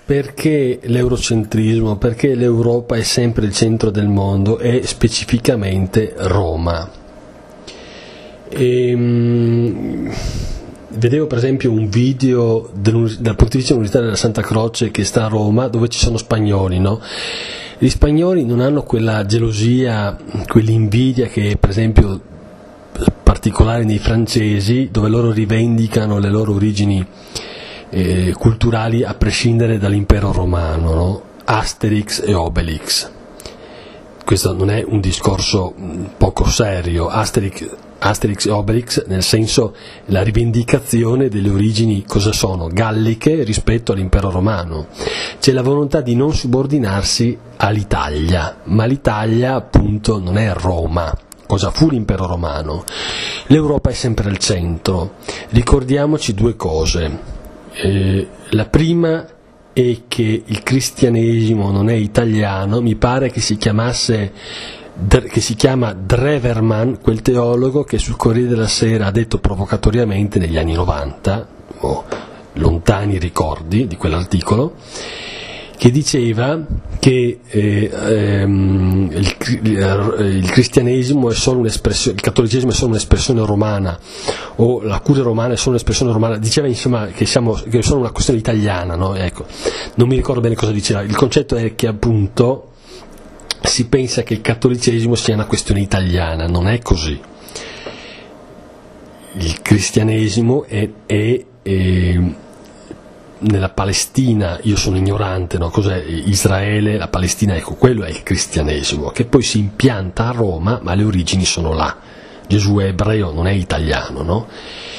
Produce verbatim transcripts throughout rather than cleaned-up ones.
Perché l'eurocentrismo? Perché l'Europa è sempre il centro del mondo e specificamente Roma. E, mh, vedevo per esempio un video della Pontificia Università della Santa Croce che sta a Roma, dove ci sono spagnoli, no? Gli spagnoli non hanno quella gelosia, quell'invidia che per esempio particolare nei francesi, dove loro rivendicano le loro origini Eh, culturali a prescindere dall'impero romano, no? Asterix e Obelix. Questo non è un discorso poco serio. Asterix, Asterix e Obelix nel senso la rivendicazione delle origini cosa sono? Galliche rispetto all'impero romano. C'è la volontà di non subordinarsi all'Italia, ma l'Italia appunto non è Roma. Cosa fu l'impero romano? L'Europa è sempre al centro. Ricordiamoci due cose. Eh, la prima è che il cristianesimo non è italiano, mi pare che si chiamasse che si chiama Dreverman, quel teologo che sul Corriere della Sera ha detto provocatoriamente negli anni novanta, o lontani ricordi di quell'articolo, che diceva che eh, ehm, il, il cristianesimo è solo un'espressione, il cattolicesimo è solo un'espressione romana, o la curia romana è solo un'espressione romana, diceva insomma che, siamo, che è solo una questione italiana, no? Ecco, non mi ricordo bene cosa diceva. Il concetto è che appunto si pensa che il cattolicesimo sia una questione italiana, non è così. Il cristianesimo è, è, è nella Palestina, io sono ignorante, no? Cos'è Israele, la Palestina, ecco, quello è il cristianesimo, che poi si impianta a Roma, ma le origini sono là. Gesù è ebreo, non è italiano, no?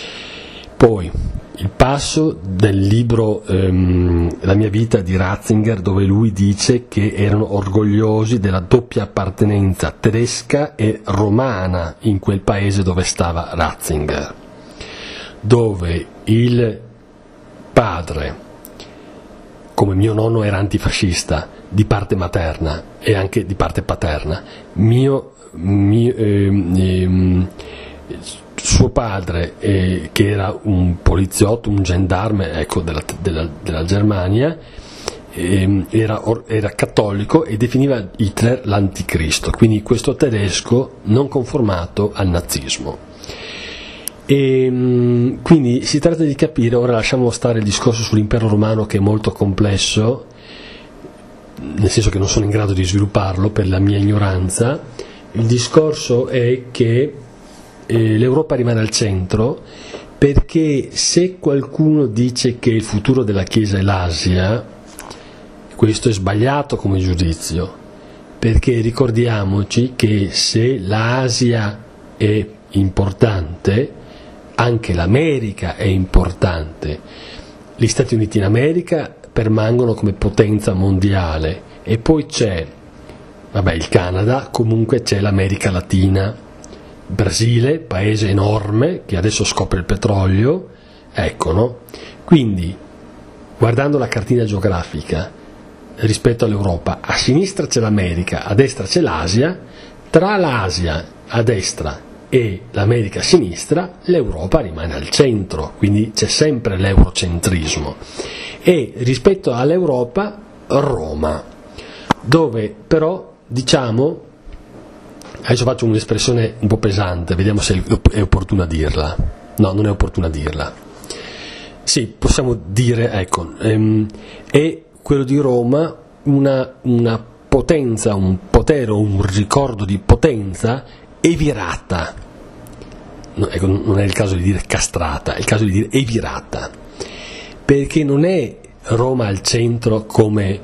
Poi il passo del libro ehm, La mia vita di Ratzinger, dove lui dice che erano orgogliosi della doppia appartenenza tedesca e romana in quel paese dove stava Ratzinger, dove il padre, come mio nonno era antifascista di parte materna e anche di parte paterna, mio, mio ehm, ehm, suo padre eh, che era un poliziotto, un gendarme, ecco, della, della, della Germania, ehm, era, era cattolico e definiva Hitler l'anticristo, quindi questo tedesco non conformato al nazismo. E, quindi si tratta di capire, ora lasciamo stare il discorso sull'impero romano che è molto complesso, nel senso che non sono in grado di svilupparlo per la mia ignoranza. Il discorso è che eh, l'Europa rimane al centro, perché se qualcuno dice che il futuro della Chiesa è l'Asia, questo è sbagliato come giudizio, perché ricordiamoci che se l'Asia è importante, anche l'America è importante. Gli Stati Uniti in America permangono come potenza mondiale e poi c'è, vabbè, il Canada, comunque c'è l'America Latina, Brasile, paese enorme che adesso scopre il petrolio, ecco, no? Quindi, guardando la cartina geografica rispetto all'Europa, a sinistra c'è l'America, a destra c'è l'Asia, tra l'Asia a destra e l'America a sinistra, l'Europa rimane al centro, quindi c'è sempre l'eurocentrismo. E rispetto all'Europa, Roma, dove però, diciamo, adesso faccio un'espressione un po' pesante, vediamo se è opportuna dirla. No, non è opportuna dirla. Sì, possiamo dire, ecco, ehm, è quello di Roma una, una potenza, un potere, un ricordo di potenza evirata, no, ecco, non è il caso di dire castrata, è il caso di dire evirata, perché non è Roma al centro come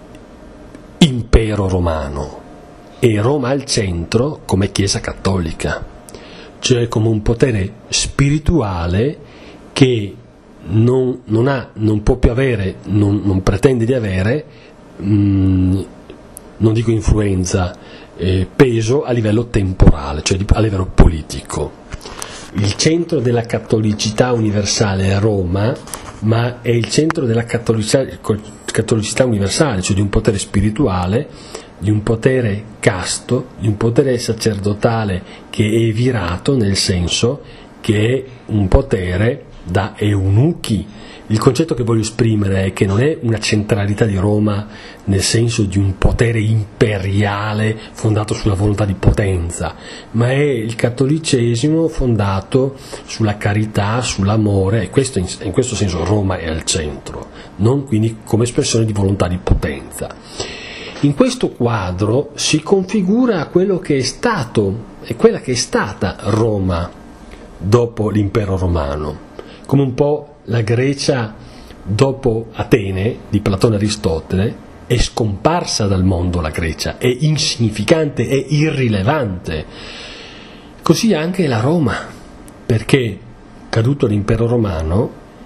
impero romano, è Roma al centro come Chiesa cattolica, cioè come un potere spirituale che non, non, ha, non può più avere, non, non pretende di avere, mh, non dico influenza, eh, peso a livello temporale, cioè a livello politico. Il centro della cattolicità universale è Roma, ma è il centro della cattolicità, cattolicità universale, cioè di un potere spirituale, di un potere casto, di un potere sacerdotale che è virato, nel senso che è un potere da eunuchi il concetto che voglio esprimere è che non è una centralità di Roma nel senso di un potere imperiale fondato sulla volontà di potenza, ma è il cattolicesimo fondato sulla carità, sull'amore, e questo in, in questo senso Roma è al centro, non quindi come espressione di volontà di potenza. In questo quadro si configura quello che è stato e quella che è stata Roma dopo l'impero romano, come un po' la Grecia dopo Atene di Platone e Aristotele. È scomparsa dal mondo la Grecia, è insignificante, è irrilevante. Così anche la Roma, perché caduto l'impero romano,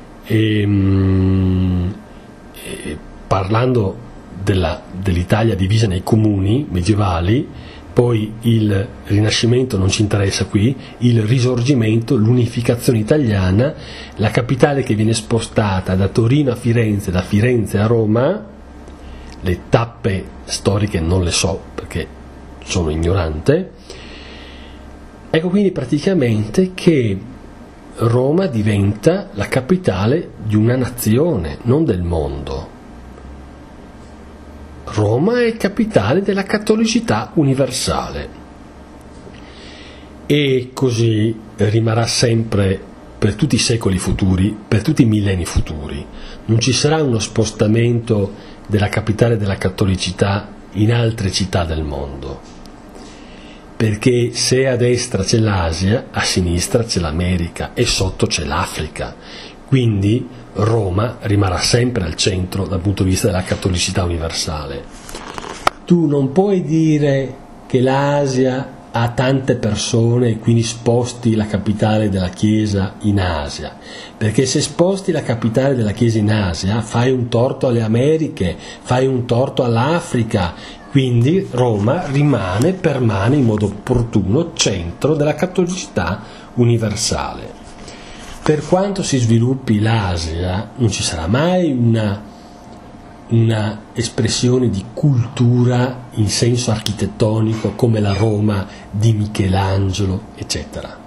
ehm, eh, parlando della, dell'Italia divisa nei comuni medievali, poi il Rinascimento non ci interessa qui, il Risorgimento, l'unificazione italiana, la capitale che viene spostata da Torino a Firenze, da Firenze a Roma, le tappe storiche non le so perché sono ignorante. Ecco quindi praticamente che Roma diventa la capitale di una nazione, non del mondo. Roma è capitale della cattolicità universale e così rimarrà sempre per tutti i secoli futuri, per tutti i millenni futuri. Non ci sarà uno spostamento della capitale della cattolicità in altre città del mondo, perché se a destra c'è l'Asia, a sinistra c'è l'America e sotto c'è l'Africa, quindi Roma rimarrà sempre al centro dal punto di vista della cattolicità universale. Tu non puoi dire che l'Asia ha tante persone e quindi sposti la capitale della Chiesa in Asia, perché se sposti la capitale della Chiesa in Asia fai un torto alle Americhe, fai un torto all'Africa, quindi Roma rimane, permane in modo opportuno centro della cattolicità universale. Per quanto si sviluppi l'Asia, non ci sarà mai una, una espressione di cultura in senso architettonico come la Roma di Michelangelo, eccetera.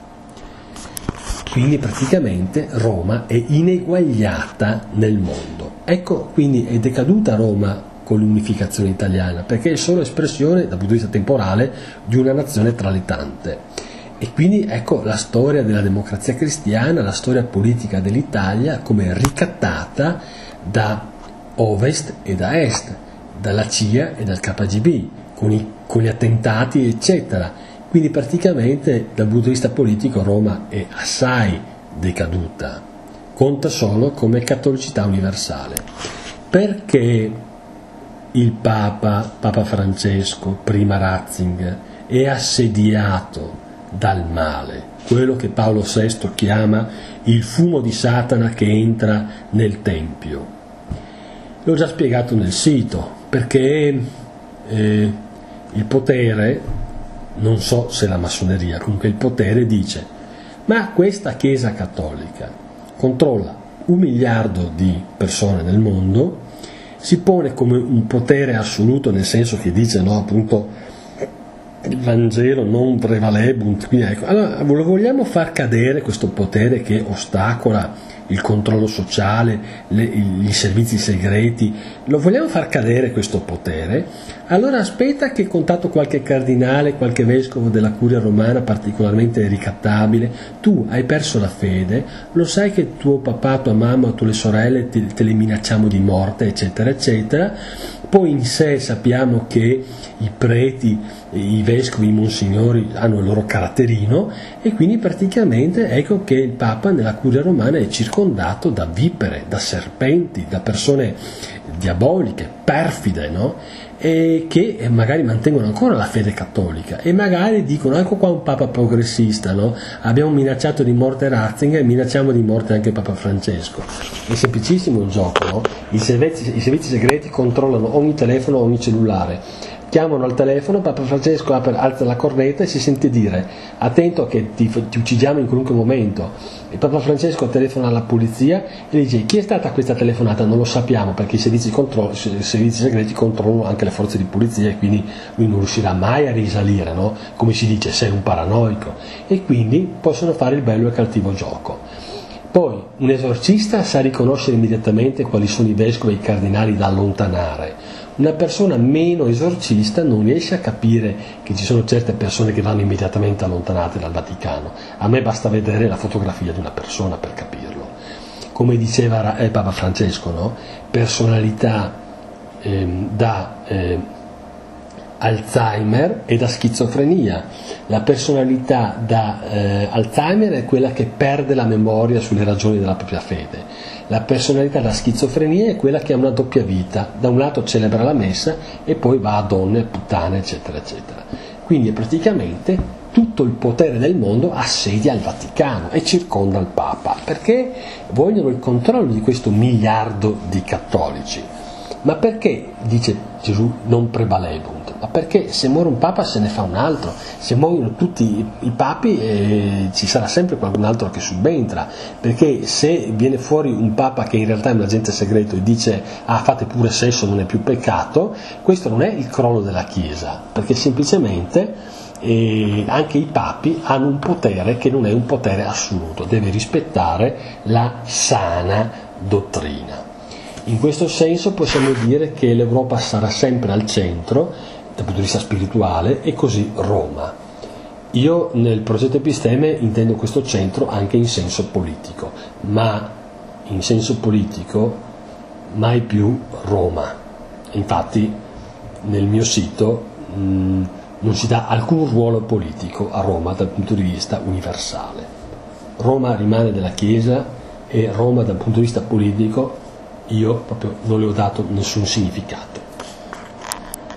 Quindi praticamente Roma è ineguagliata nel mondo. Ecco, quindi è decaduta Roma con l'unificazione italiana, perché è solo espressione, dal punto di vista temporale, di una nazione tra le tante. E quindi ecco la storia della democrazia cristiana, la storia politica dell'Italia come ricattata da ovest e da est, dalla C I A e dal K G B, con, i, con gli attentati eccetera. Quindi praticamente dal punto di vista politico Roma è assai decaduta, conta solo come cattolicità universale. Perché il Papa, Papa Francesco, prima Ratzinger, è assediato dal male, quello che Paolo sesto chiama il fumo di Satana che entra nel Tempio? L'ho già spiegato nel sito, perché eh, il potere, non so se la massoneria, comunque il potere dice: ma questa Chiesa cattolica controlla un miliardo di persone nel mondo, si pone come un potere assoluto, nel senso che dice no, appunto il Vangelo non prevalebunt, quindi ecco, allora lo vogliamo far cadere questo potere che ostacola il controllo sociale, le, i servizi segreti, lo vogliamo far cadere questo potere? Allora aspetta che contatto qualche cardinale, qualche vescovo della curia romana particolarmente ricattabile, tu hai perso la fede, lo sai che tuo papà, tua mamma, tue sorelle te, te le minacciamo di morte, eccetera, eccetera. Poi in sé sappiamo che i preti, i vescovi, i monsignori hanno il loro caratterino e quindi praticamente ecco che il Papa nella curia romana è circondato da vipere, da serpenti, da persone diaboliche, perfide, no? E che magari mantengono ancora la fede cattolica e magari dicono: ecco qua un Papa progressista, no? Abbiamo minacciato di morte Ratzinger e minacciamo di morte anche Papa Francesco. È semplicissimo il gioco, no? I servizi, i servizi segreti controllano ogni telefono, ogni cellulare. Chiamano al telefono, Papa Francesco alza la cornetta e si sente dire: attento che ti, ti uccidiamo in qualunque momento. E Papa Francesco telefona alla polizia e dice: chi è stata questa telefonata? Non lo sappiamo, perché i servizi, controllo, i servizi segreti controllano anche le forze di polizia e quindi lui non riuscirà mai a risalire, no? Come si dice, sei un paranoico, e quindi possono fare il bello e cattivo gioco. Poi un esorcista sa riconoscere immediatamente quali sono i vescovi e i cardinali da allontanare. Una persona meno esorcista non riesce a capire che ci sono certe persone che vanno immediatamente allontanate dal Vaticano. A me basta vedere la fotografia di una persona per capirlo. Come diceva eh, Papa Francesco, no? Personalità eh, da eh, Alzheimer e da schizofrenia. La personalità da eh, Alzheimer è quella che perde la memoria sulle ragioni della propria fede. La personalità da schizofrenia è quella che ha una doppia vita, da un lato celebra la messa e poi va a donne, puttane, eccetera, eccetera. Quindi praticamente tutto il potere del mondo assedia il Vaticano e circonda il Papa, perché vogliono il controllo di questo miliardo di cattolici. Ma perché, dice Gesù, non prevalebunt? Ma perché se muore un papa se ne fa un altro, se muoiono tutti i, i papi eh, ci sarà sempre qualcun altro che subentra, perché se viene fuori un papa che in realtà è un agente segreto e dice ah fate pure sesso, non è più peccato, questo non è il crollo della Chiesa, perché semplicemente eh, anche i papi hanno un potere che non è un potere assoluto, deve rispettare la sana dottrina. In questo senso possiamo dire che l'Europa sarà sempre al centro dal punto di vista spirituale e così Roma. Io nel progetto Episteme intendo questo centro anche in senso politico, ma in senso politico mai più Roma. Infatti nel mio sito mh, non si dà alcun ruolo politico a Roma dal punto di vista universale. Roma rimane della Chiesa e Roma dal punto di vista politico io proprio non le ho dato nessun significato.